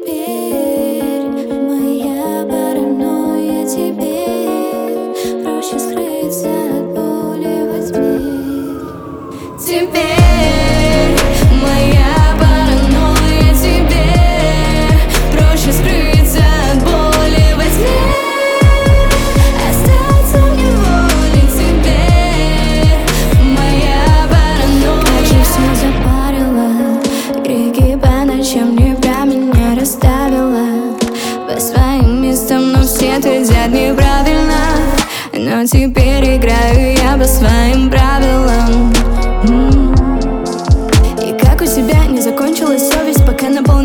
теперь моя паранойя, теперь проще скрыться от боли во тьме. Теперь моя паранойя, теперь проще скрыться от боли во тьме. Остаться в неволе теперь моя паранойя. Как же все запарило, реки по ночам не про меня расставила по своим местам, но все твердят неправильно. Но теперь играю я по своим правилам. И как у тебя не закончилась совесть, пока наполнилась